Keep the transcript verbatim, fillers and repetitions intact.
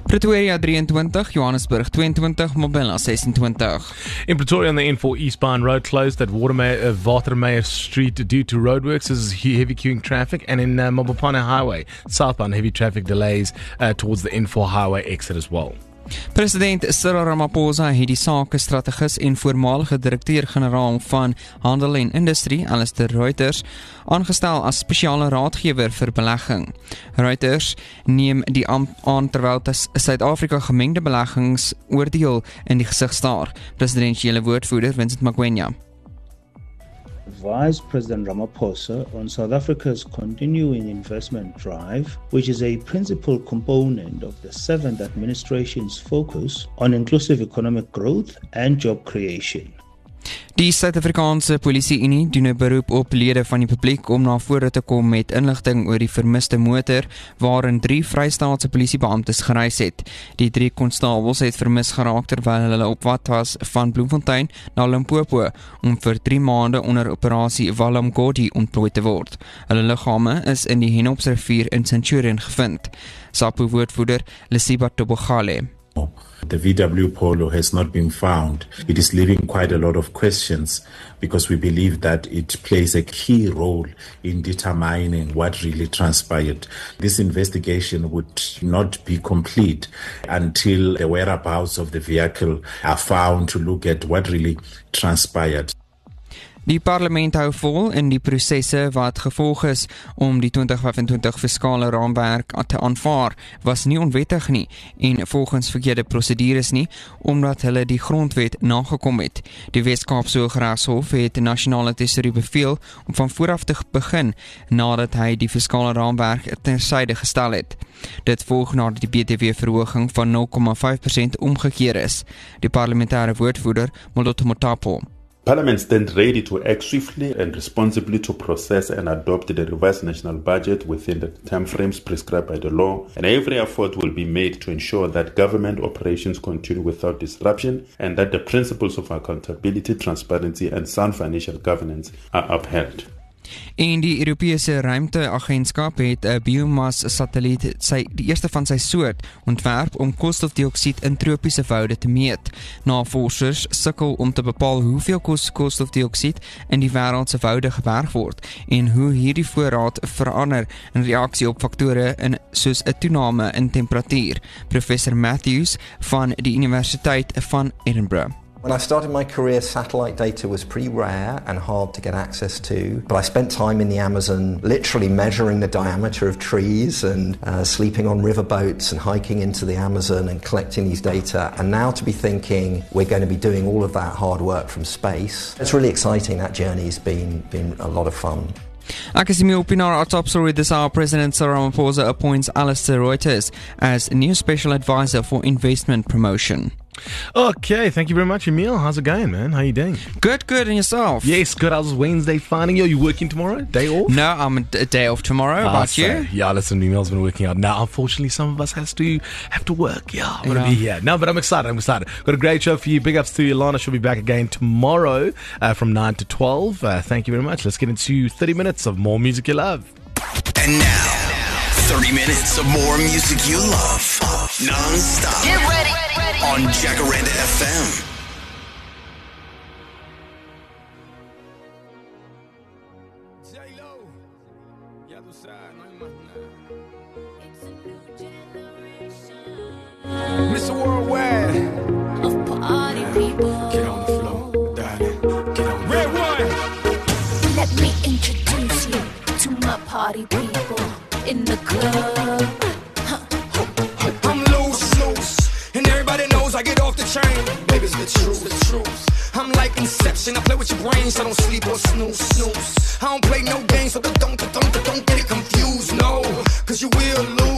Pretoria drieëntwintig, Johannesburg tweeëntwintig, Mobella sesentwintig. In Pretoria on the N four eastbound road closed at Watermeyer, uh, Watermeyer Street due to roadworks. This is he- heavy queuing traffic. And in uh, Mobopane Highway, southbound heavy traffic delays uh, towards the N four highway exit as well. President Cyril Ramaphosa het die sakestrategus en voormalige direkteur-generaal van Handel en Industrie, Alistair Reuters, aangestel as spesiale raadgewer vir belegging. Reuters neem die ampt aan terwyl Suid-Afrika gemengde beleggings oordeel in die gesig staar. Presidensiële woordvoerder Vincent Magwenya. Advise President Ramaphosa on South Africa's continuing investment drive, which is a principal component of the seventh administration's focus on inclusive economic growth and job creation. Die Suid-Afrikaanse Polisie-Unie doen 'n beroep op lede van die publiek om na vore te kom met inligting oor die vermiste motor waarin drie Vrystaatse polisiebeamptes gereis het. Die drie konstabels het vermis geraak terwyl hulle op pad was van Bloemfontein na Limpopo om vir drie maande onder operasie Valamgodi ontplooi te word. Hulle liggame is in die Henopsrivier in Centurion gevind. SAPO-woordvoerder Lesiba Tobogale. The V W Polo has not been found. It is leaving quite a lot of questions because we believe that it plays a key role in determining what really transpired. This investigation would not be complete until the whereabouts of the vehicle are found to look at what really transpired. Die parlement hou vol in die prosesse wat gevolg is om die twintig vyfentwintig fiskale raamwerk te aanvaar, was nie onwettig nie en volgens verkeerde prosedures nie, omdat hulle die grondwet nagekom het. Die Wes-Kaapse Hooggeregshof het die nasionale tesourie beveel om van vooraf te begin nadat hy die fiskale raamwerk tersyde gestel het. Dit volg nadat die B T W-verhoging van nul komma vyf persent omgekeer is. Die parlementêre woordvoerder Moloto Motapo. Parliament stands ready to act swiftly and responsibly to process and adopt the revised national budget within the timeframes prescribed by the law, and every effort will be made to ensure that government operations continue without disruption and that the principles of accountability, transparency and sound financial governance are upheld. En die Europese Ruimteagentskap het 'n biomas-satelliet, sy die eerste van sy soort, ontwerp om koolstofdioksied in tropiese woude te meet. Navorsers sukkel om te bepaal hoeveel koolstofdioksied in die wêreld se woude geberg word en hoe hierdie voorraad verander in reaksie op faktore in soos 'n toename in temperatuur. Professor Matthews van die Universiteit van Edinburgh. When I started my career, satellite data was pretty rare and hard to get access to, but I spent time in the Amazon literally measuring the diameter of trees and uh, sleeping on riverboats and hiking into the Amazon and collecting these data, and now to be thinking we're going to be doing all of that hard work from space. It's really exciting. That journey's been, been a lot of fun. Ek is Emil Pinar. Our top story this hour: President Cyril Ramaphosa appoints Alistair Reuters as new special advisor for investment promotion. Okay, thank you very much, Emil. How's it going, man? How you doing? Good, good, and yourself? Yes, good. How's Wednesday finding you? Are you working tomorrow? Day off? No, I'm a, a day off tomorrow. How about you? Yeah, listen, Emil's been working out. Now, unfortunately, some of us has to have to work. Yeah, I'm gonna Yeah. be here. No, but I'm excited. I'm excited. Got a great show for you. Big ups to Ilana. She'll be back again tomorrow uh, from nine to twelve. Uh, thank you very much. Let's get into thirty minutes of more music you love. And now, thirty minutes of more music you love. Non-stop. Get ready. On Jacaranda F M. Mister Worldwide of party people. Get on the floor, darling. Get on the Red one. Let me introduce you to my party people in the club. I'm loose, loose, and everybody knows I get off the train. Baby, it's the truth, the truth. I'm like Inception, I play with your brains, so don't sleep or snooze, snooze. I don't play no games, so don't, don't, don't, don't get it confused, no, cause you will lose.